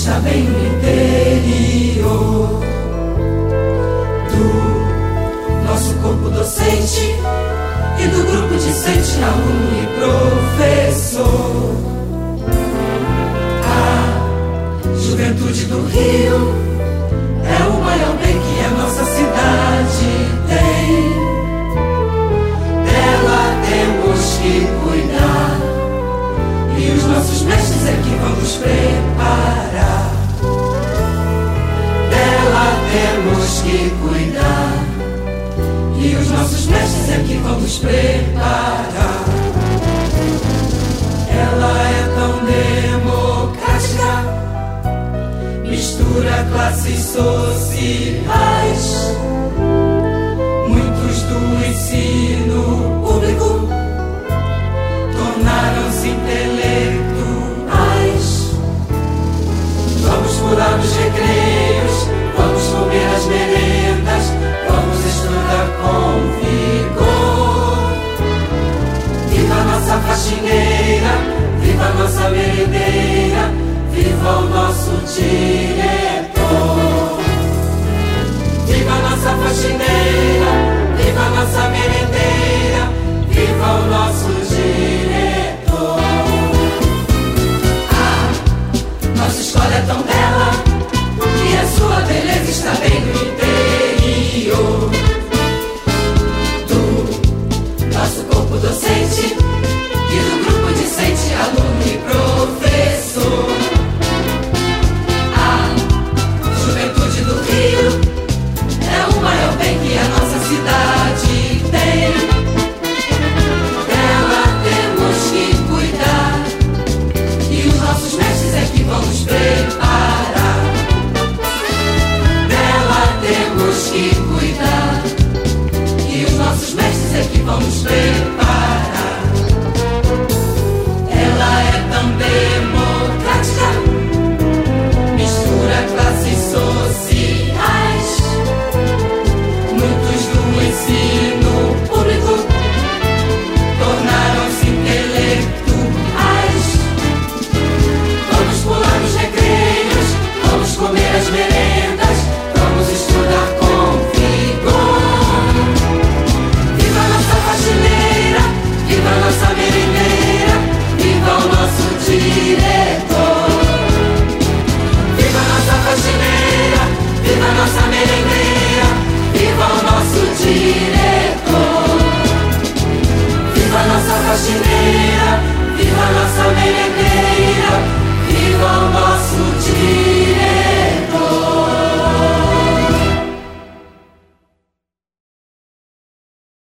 está bem no interior do nosso corpo docente e do grupo discente, aluno e professor. A juventude do Rio é o maior bem que a nossa cidade tem. Dela temos que cuidar, e os nossos mestres é que vão nos preparar. Dela temos que cuidar, e os nossos mestres é que vão nos preparar. Ela é tão democrática, mistura classes sociais. Muitos do ensino público tornaram-se intelectuais. Vamos pular os recreios, vamos comer as merendas, vamos estudar com vigor. Viva a nossa faxineira, viva a nossa merendeira, viva o nosso diretor. Viva a nossa faxineira, viva a nossa merendeira, viva o nosso diretor. Nossa escola é tão bela que a sua beleza está bem no interior do nosso corpo docente e do grupo discente, aluno e professor. A juventude do Rio é o maior bem que a nossa cidade tem. Dela temos que cuidar, e os nossos mestres é que vão nos preparar. Dela temos que cuidar, e os nossos mestres é que vão nos preparar. Ela é tão democrática, mistura classes sociais. Muitos do ensino público tornaram-se intelectuais. Vamos pular os recreios, vamos comer as merendas,